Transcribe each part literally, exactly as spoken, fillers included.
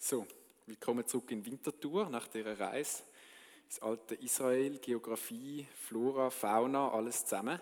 So, willkommen zurück in Winterthur nach dieser Reise ins alte Israel, Geografie, Flora, Fauna, alles zusammen.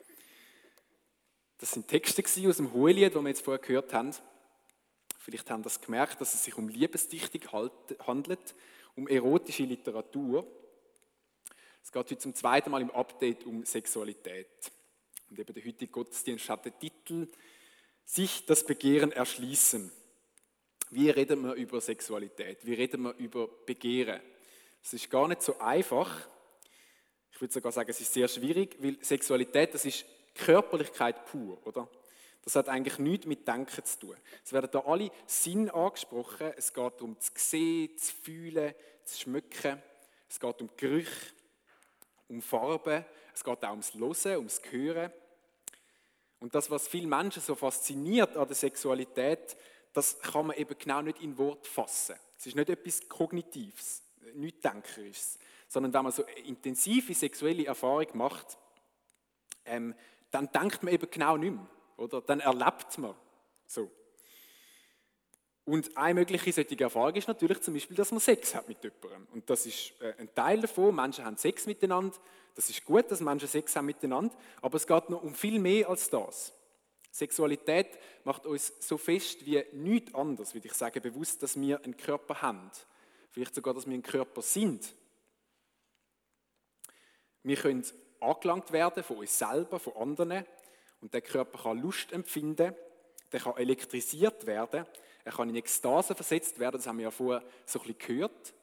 Das sind Texte aus dem Hohelied, die wir jetzt vorher gehört haben. Vielleicht haben Sie das gemerkt, dass es sich um Liebesdichtung handelt, um erotische Literatur. Es geht heute zum zweiten Mal im Update um Sexualität. Und eben der heutige Gottesdienst hat den Titel «Sich das Begehren erschließen». Wie reden wir über Sexualität? Wie reden wir über Begehren? Das ist gar nicht so einfach. Ich würde sogar sagen, es ist sehr schwierig, weil Sexualität, das ist Körperlichkeit pur, oder? Das hat eigentlich nichts mit Denken zu tun. Es werden da alle Sinne angesprochen. Es geht um das Sehen, das Fühlen, das Schmecken. Es geht um Gerüche, um Farben. Es geht auch ums Hören, ums Hören. Und das, was viele Menschen so fasziniert an der Sexualität, das kann man eben genau nicht in Wort fassen. Es ist nicht etwas Kognitives, nichts Denkerisches, sondern wenn man so eine intensive sexuelle Erfahrung macht, ähm, dann denkt man eben genau nicht mehr, oder? Dann erlebt man so. Und eine mögliche solche Erfahrung ist natürlich zum Beispiel, dass man Sex hat mit jemandem. Und das ist äh, ein Teil davon. Menschen haben Sex miteinander. Das ist gut, dass Menschen Sex haben miteinander. Aber es geht noch um viel mehr als das. Sexualität macht uns so fest wie nichts anderes, würde ich sagen, bewusst, dass wir einen Körper haben. Vielleicht sogar, dass wir ein Körper sind. Wir können angelangt werden von uns selber, von anderen. Und der Körper kann Lust empfinden, der kann elektrisiert werden, er kann in Ekstase versetzt werden, das haben wir ja vorher so ein bisschen gehört.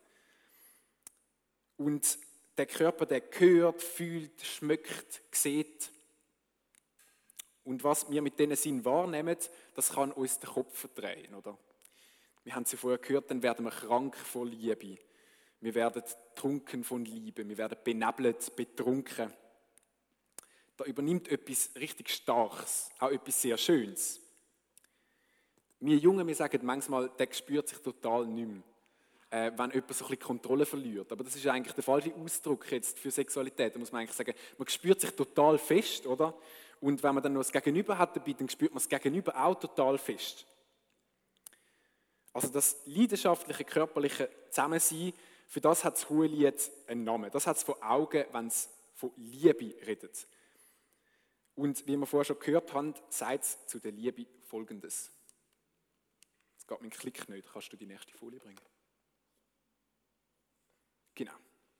Und der Körper, der hört, fühlt, schmeckt, sieht. Und was wir mit diesen Sinnen wahrnehmen, das kann uns den Kopf verdrehen, oder? Wir haben es ja vorher gehört, dann werden wir krank von Liebe. Wir werden trunken von Liebe, wir werden benebelt, betrunken. Da übernimmt etwas richtig Starkes, auch etwas sehr Schönes. Wir Jungen, wir sagen manchmal, der spürt sich total nicht mehr, äh, wenn jemand so ein bisschen Kontrolle verliert. Aber das ist eigentlich der falsche Ausdruck jetzt für Sexualität. Da muss man eigentlich sagen, man spürt sich total fest, oder? Und wenn man dann noch das Gegenüber hat dabei, dann spürt man das Gegenüber auch total fest. Also das leidenschaftliche, körperliche Zusammensein, für das hat das Hohelied einen Namen. Das hat es vor Augen, wenn es von Liebe redet. Und wie wir vorher schon gehört haben, sagt es zu der Liebe Folgendes. Jetzt geht mein Klick nicht. Kannst du die nächste Folie bringen? Genau.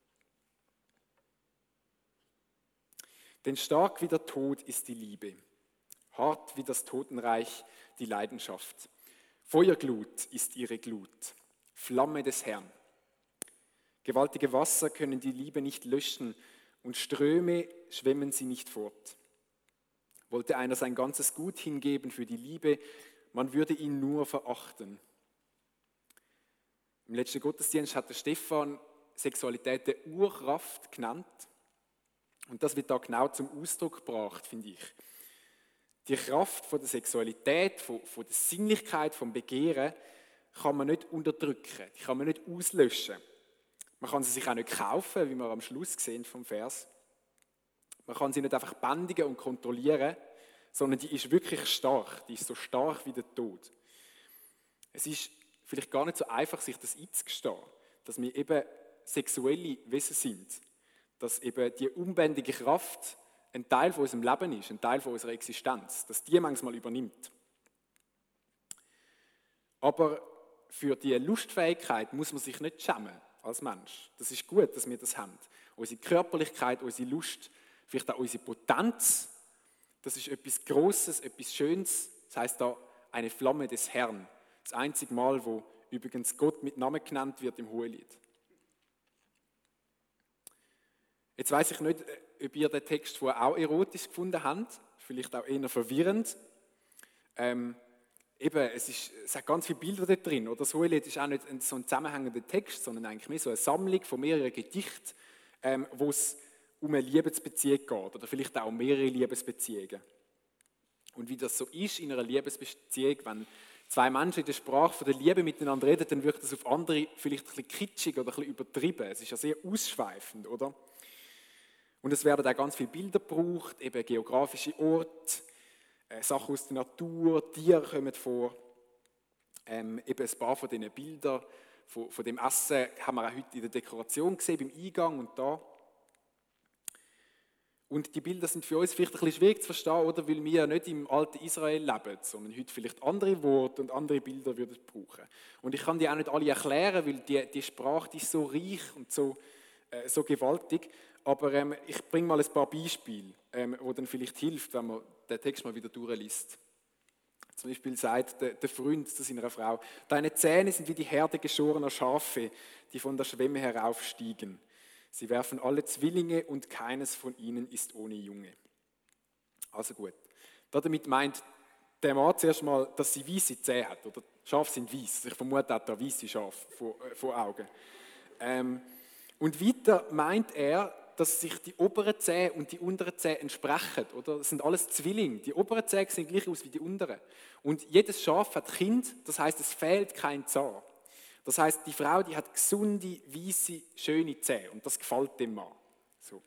Denn stark wie der Tod ist die Liebe, hart wie das Totenreich die Leidenschaft. Feuerglut ist ihre Glut, Flamme des Herrn. Gewaltige Wasser können die Liebe nicht löschen und Ströme schwemmen sie nicht fort. Wollte einer sein ganzes Gut hingeben für die Liebe, man würde ihn nur verachten. Im letzten Gottesdienst hat der Stefan Sexualität der Urkraft genannt. Und das wird da genau zum Ausdruck gebracht, finde ich. Die Kraft von der Sexualität, von, von der Sinnlichkeit, vom Begehren, kann man nicht unterdrücken, die kann man nicht auslöschen. Man kann sie sich auch nicht kaufen, wie wir am Schluss sehen vom Vers. Man kann sie nicht einfach bändigen und kontrollieren, sondern die ist wirklich stark, die ist so stark wie der Tod. Es ist vielleicht gar nicht so einfach, sich das einzugestehen, dass wir eben sexuelle Wesen sind. Dass eben die unbändige Kraft ein Teil von unserem Leben ist, ein Teil von unserer Existenz, dass die manchmal übernimmt. Aber für die Lustfähigkeit muss man sich nicht schämen als Mensch. Das ist gut, dass wir das haben. Unsere Körperlichkeit, unsere Lust, vielleicht auch unsere Potenz, das ist etwas Grosses, etwas Schönes. Das heisst da eine Flamme des Herrn. Das einzige Mal, wo übrigens Gott mit Namen genannt wird im Hohelied. Jetzt weiss ich nicht, ob ihr den Text vorher auch erotisch gefunden habt, vielleicht auch eher verwirrend. Ähm, eben, es, ist, es hat ganz viele Bilder da drin. Oder das Hohelied ist auch nicht so ein zusammenhängender Text, sondern eigentlich mehr so eine Sammlung von mehreren Gedichten, ähm, wo es um eine Liebesbeziehung geht oder vielleicht auch um mehrere Liebesbeziehungen. Und wie das so ist in einer Liebesbeziehung, wenn zwei Menschen in der Sprache von der Liebe miteinander reden, dann wirkt das auf andere vielleicht ein bisschen kitschig oder ein bisschen übertrieben. Es ist ja sehr ausschweifend, oder? Und es werden auch ganz viele Bilder gebraucht, eben geografische Orte, äh, Sachen aus der Natur, Tiere kommen vor. Ähm, eben ein paar von diesen Bildern von, von dem Essen haben wir auch heute in der Dekoration gesehen, beim Eingang und da. Und die Bilder sind für uns vielleicht ein bisschen schwierig zu verstehen, oder? Weil wir ja nicht im alten Israel leben, sondern heute vielleicht andere Worte und andere Bilder würden brauchen. Und ich kann die auch nicht alle erklären, weil die, die Sprache die ist so reich und so, äh, so gewaltig. Aber ähm, ich bringe mal ein paar Beispiele, ähm, wo dann vielleicht hilft, wenn man den Text mal wieder durchliest. Zum Beispiel sagt der, der Freund zu seiner Frau: Deine Zähne sind wie die Herde geschorener Schafe, die von der Schwemme heraufstiegen. Sie werfen alle Zwillinge und keines von ihnen ist ohne Junge. Also gut. Damit meint der Mann zuerst mal, dass sie weisse Zähne hat. Oder Schafe sind weiß. Ich vermute auch da weisse Schafe vor, äh, vor Augen. Ähm, und weiter meint er, dass sich die oberen Zähne und die unteren Zähne entsprechen. Oder? Das sind alles Zwillinge. Die oberen Zähne sehen gleich aus wie die unteren. Und jedes Schaf hat Kind, das heißt, es fehlt kein Zahn. Das heißt, die Frau, die hat gesunde, weisse, schöne Zähne und das gefällt dem Mann. So.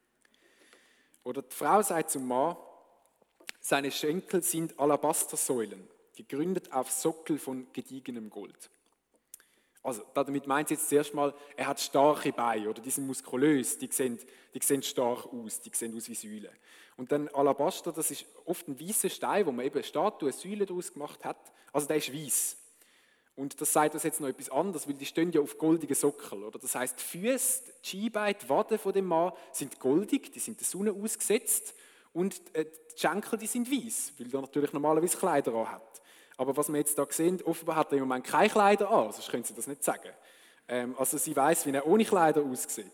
Oder die Frau sagt zum Mann: Seine Schenkel sind Alabastersäulen, gegründet auf Sockel von gediegenem Gold. Also damit meint sie jetzt zuerst mal, er hat starke Beine oder die sind muskulös, die sehen, die sehen stark aus, die sehen aus wie Säulen. Und dann Alabaster, das ist oft ein weißer Stein, wo man eben eine Statue, eine Säule daraus gemacht hat. Also der ist weiß. Und das sagt uns jetzt noch etwas anderes, weil die stehen ja auf goldigen Sockel. Oder? Das heisst, die Füße, die Schienbeine, die Waden von dem Mann sind goldig, die sind der Sonne ausgesetzt. Und die Schenkel, die sind weiß, weil er natürlich normalerweise Kleider an hat. Aber was wir jetzt hier sehen, offenbar hat er im Moment keine Kleider an, sonst können Sie das nicht sagen. Ähm, also sie weiss, wie er ohne Kleider aussieht.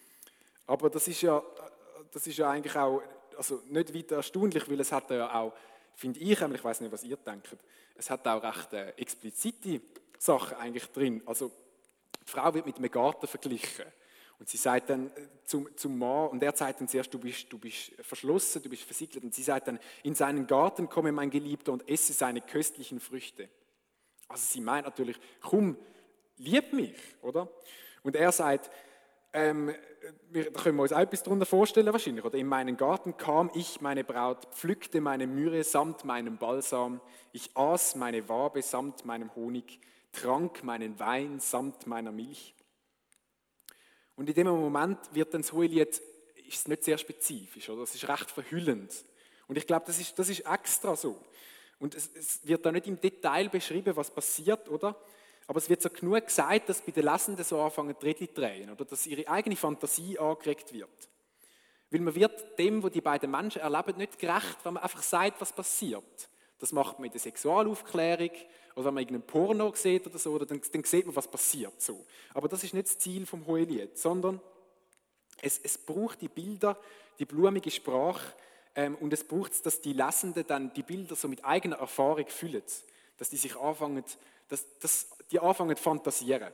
Aber das ist ja, das ist ja eigentlich auch also nicht weiter erstaunlich, weil es hat ja auch, finde ich, ich weiß nicht, was ihr denkt, es hat auch recht äh, explizite Sachen eigentlich drin. Also die Frau wird mit einem Garten verglichen. Und sie sagt dann zum, zum Mann, und er sagt dann zuerst, du bist, du bist verschlossen, du bist versiegelt. Und sie sagt dann, in seinen Garten komme mein Geliebter und esse seine köstlichen Früchte. Also sie meint natürlich, komm, lieb mich, oder? Und er sagt, ähm, wir, da können wir uns auch etwas darunter vorstellen wahrscheinlich, oder? In meinen Garten kam ich, meine Braut, pflückte meine Myrrhe samt meinem Balsam, ich aß meine Wabe samt meinem Honig, trank meinen Wein samt meiner Milch. Und in dem Moment wird dann das Hohelied, ist es nicht sehr spezifisch, oder? Es ist recht verhüllend. Und ich glaube, das ist, das ist extra so. Und es, es wird da nicht im Detail beschrieben, was passiert, oder? Aber es wird so genug gesagt, dass bei den Lesenden so anfangen, die Räder zu drehen, oder? Dass ihre eigene Fantasie angeregt wird. Weil man wird dem, was die beiden Menschen erleben, nicht gerecht, wenn man einfach sagt, was passiert. Das macht man in der Sexualaufklärung oder wenn man irgendeinen Porno sieht oder so, oder dann, dann sieht man, was passiert. So. Aber das ist nicht das Ziel vom Hohelied, sondern es, es braucht die Bilder, die blumige Sprache ähm, und es braucht, dass die Lesenden dann die Bilder so mit eigener Erfahrung füllen, dass die sich anfangen, dass, dass die anfangen zu fantasieren.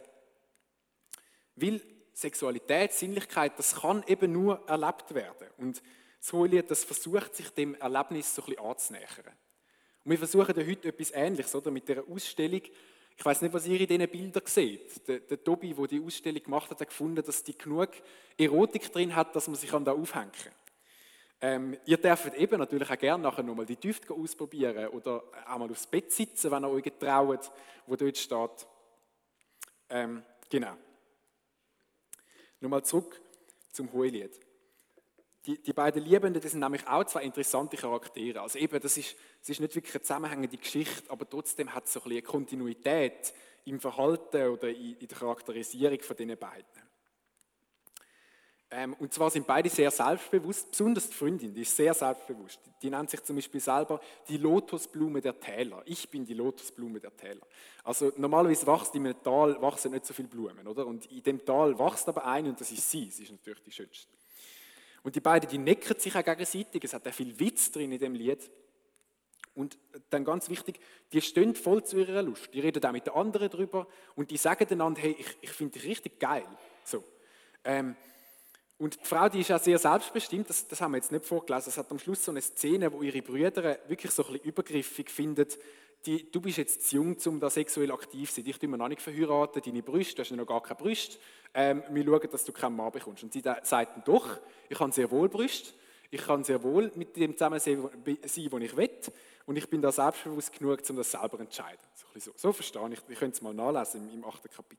Weil Sexualität, Sinnlichkeit, das kann eben nur erlebt werden. Und das Hohelied, das versucht, sich dem Erlebnis so ein bisschen anzunähern. Und wir versuchen ja heute etwas Ähnliches, oder? Mit dieser Ausstellung. Ich weiß nicht, was ihr in diesen Bildern seht. Der, der Tobi, der die Ausstellung gemacht hat, hat gefunden, dass die genug Erotik drin hat, dass man sich da aufhängen kann. Ähm, ihr dürft eben natürlich auch gerne nachher nochmal die Düfte ausprobieren oder auch mal aufs Bett sitzen, wenn ihr euch traut, wo dort steht. Ähm, genau. Nochmal zurück zum Hohelied. Die, die beiden Liebenden, das sind nämlich auch zwei interessante Charaktere. Also eben, das ist, das ist nicht wirklich eine zusammenhängende Geschichte, aber trotzdem hat es so ein bisschen eine Kontinuität im Verhalten oder in, in der Charakterisierung von diesen beiden. Ähm, und zwar sind beide sehr selbstbewusst, besonders die Freundin, die ist sehr selbstbewusst. Die, die nennt sich zum Beispiel selber die Lotusblume der Täler. Ich bin die Lotusblume der Täler. Also normalerweise wächst in einem Tal wachsen nicht so viele Blumen, oder? Und in dem Tal wächst aber eine und das ist sie. Sie ist natürlich die schönste. Und die beiden, die necken sich auch gegenseitig. Es hat auch viel Witz drin in dem Lied. Und dann ganz wichtig, die stehen voll zu ihrer Lust. Die reden auch mit den anderen drüber und die sagen einander, hey, ich, ich finde dich richtig geil. So. Ähm, und die Frau, die ist auch sehr selbstbestimmt, das, das haben wir jetzt nicht vorgelesen. Es hat am Schluss so eine Szene, wo ihre Brüder wirklich so ein bisschen übergriffig finden, die, du bist jetzt zu jung, um da sexuell aktiv zu sein. Dich tun wir noch nicht verheiraten, deine Brüste, du hast ja noch gar keine Brüste. Ähm, wir schauen, dass du keinen Mann bekommst. Und sie da, sagt dann doch, ich habe sehr wohl Brüste. Ich kann sehr wohl mit dem zusammen sein, wo ich will. Und ich bin da selbstbewusst genug, um das selber zu entscheiden. So, ein bisschen so. So verstehe ich. Ihr könnt es mal nachlesen im, im achten Kapitel.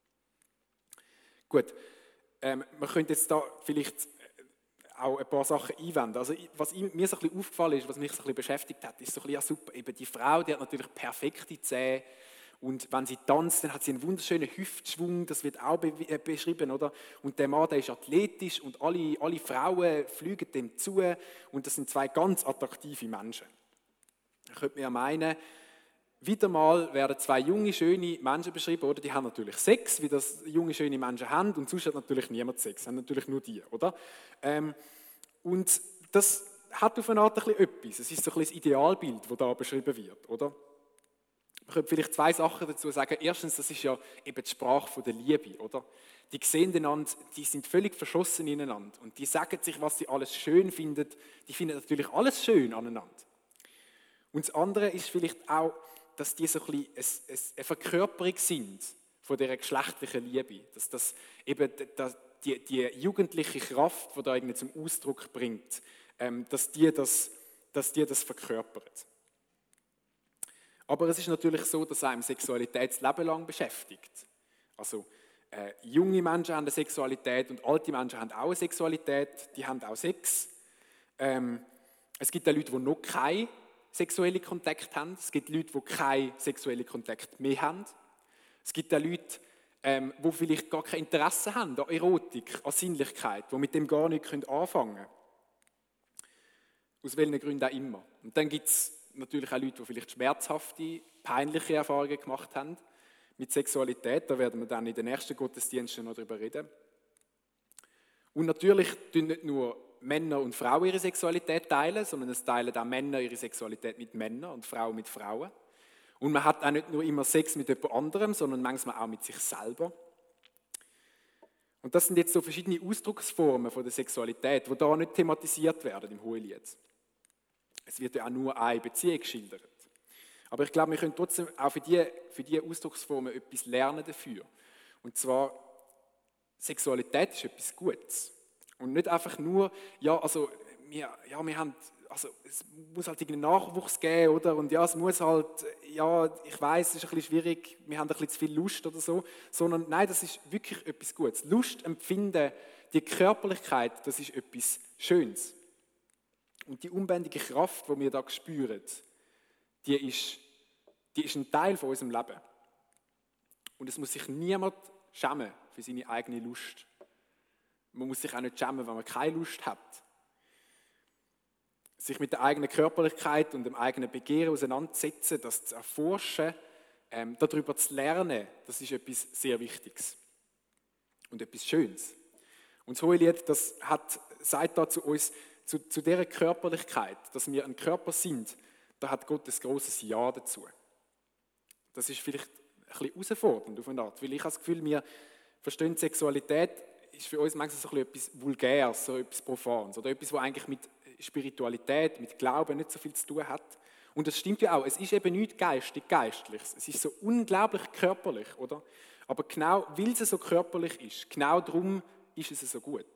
Gut, ähm, man könnte jetzt da vielleicht auch ein paar Sachen einwenden. Also, was mir so ein bisschen aufgefallen ist, was mich so ein bisschen beschäftigt hat, ist so ein bisschen, ja super, eben die Frau, die hat natürlich perfekte Zähne. Und wenn sie tanzt, dann hat sie einen wunderschönen Hüftschwung, das wird auch be- äh, beschrieben, oder? Und der Mann, der ist athletisch und alle, alle Frauen fliegen dem zu und das sind zwei ganz attraktive Menschen. Da könnte man ja meinen, wieder mal werden zwei junge, schöne Menschen beschrieben, oder? Die haben natürlich Sex, wie das junge, schöne Menschen haben und sonst hat natürlich niemand Sex, haben natürlich nur die, oder? Ähm, und das hat auf eine Art ein bisschen etwas, es ist so ein bisschen das Idealbild, das da beschrieben wird, oder? Man könnte vielleicht zwei Sachen dazu sagen. Erstens, das ist ja eben die Sprache von der Liebe, oder? Die sehen einander, die sind völlig verschossen ineinander und die sagen sich, was sie alles schön finden. Die finden natürlich alles schön aneinander. Und das andere ist vielleicht auch, dass die so ein bisschen eine Verkörperung sind von dieser geschlechtlichen Liebe. Dass das eben die, die jugendliche Kraft, die da irgendwie zum Ausdruck bringt, dass die das, dass die das verkörpert. Aber es ist natürlich so, dass einem Sexualität das Leben lang beschäftigt. Also äh, junge Menschen haben eine Sexualität und alte Menschen haben auch eine Sexualität, die haben auch Sex. Ähm, es gibt auch Leute, die noch keinen sexuellen Kontakt haben. Es gibt Leute, die keinen sexuellen Kontakt mehr haben. Es gibt auch Leute, ähm, die vielleicht gar kein Interesse haben an Erotik, an Sinnlichkeit, die mit dem gar nicht anfangen können. Aus welchen Gründen auch immer. Und dann gibt es natürlich auch Leute, die vielleicht schmerzhafte, peinliche Erfahrungen gemacht haben mit Sexualität. Da werden wir dann in den nächsten Gottesdiensten noch darüber reden. Und natürlich teilen nicht nur Männer und Frauen ihre Sexualität teilen, sondern es teilen auch Männer ihre Sexualität mit Männern und Frauen mit Frauen. Und man hat auch nicht nur immer Sex mit jemand anderem, sondern manchmal auch mit sich selber. Und das sind jetzt so verschiedene Ausdrucksformen von der Sexualität, die da nicht thematisiert werden im Hohelied. Es wird ja auch nur eine Beziehung geschildert. Aber ich glaube, wir können trotzdem auch für diese für die Ausdrucksformen etwas lernen dafür. Und zwar, Sexualität ist etwas Gutes. Und nicht einfach nur, ja, also, wir, ja, wir haben, also, es muss halt irgendeinen Nachwuchs geben, oder? Und ja, es muss halt, ja, ich weiß, es ist ein bisschen schwierig, wir haben ein bisschen zu viel Lust oder so. Sondern, nein, das ist wirklich etwas Gutes. Lust empfinden, die Körperlichkeit, das ist etwas Schönes. Und die unbändige Kraft, die wir da spüren, die ist, die ist ein Teil von unserem Leben. Und es muss sich niemand schämen für seine eigene Lust. Man muss sich auch nicht schämen, wenn man keine Lust hat. Sich mit der eigenen Körperlichkeit und dem eigenen Begehren auseinanderzusetzen, das zu erforschen, ähm, darüber zu lernen, das ist etwas sehr Wichtiges und etwas Schönes. Und das Hohelied, das hat, sagt da zu uns, Zu, zu dieser Körperlichkeit, dass wir ein Körper sind, da hat Gott ein grosses Ja dazu. Das ist vielleicht ein bisschen herausfordernd auf eine Art, weil ich habe das Gefühl, wir verstehen, Sexualität ist für uns manchmal so etwas Vulgäres, so etwas Profanes oder etwas, was eigentlich mit Spiritualität, mit Glauben nicht so viel zu tun hat. Und das stimmt ja auch, es ist eben nichts geistig, geistliches, es ist so unglaublich körperlich, oder? Aber genau, weil es so körperlich ist, genau darum ist es so gut.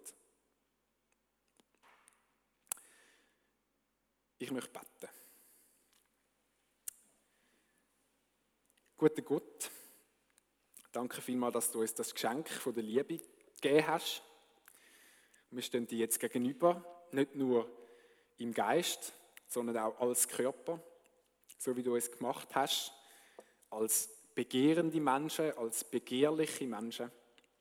Ich möchte beten. Guter Gott, danke vielmals, dass du uns das Geschenk von der Liebe gegeben hast. Wir stehen dir jetzt gegenüber, nicht nur im Geist, sondern auch als Körper, so wie du es gemacht hast, als begehrende Menschen, als begehrliche Menschen.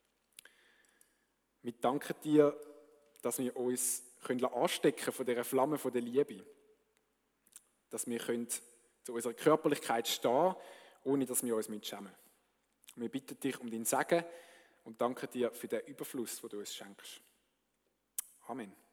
Wir danken dir, dass wir uns anstecken von dieser Flamme von der Liebe. Dass wir zu unserer Körperlichkeit stehen, ohne dass wir uns schämen. Wir bitten dich um dein Segen und danken dir für den Überfluss, den du uns schenkst. Amen.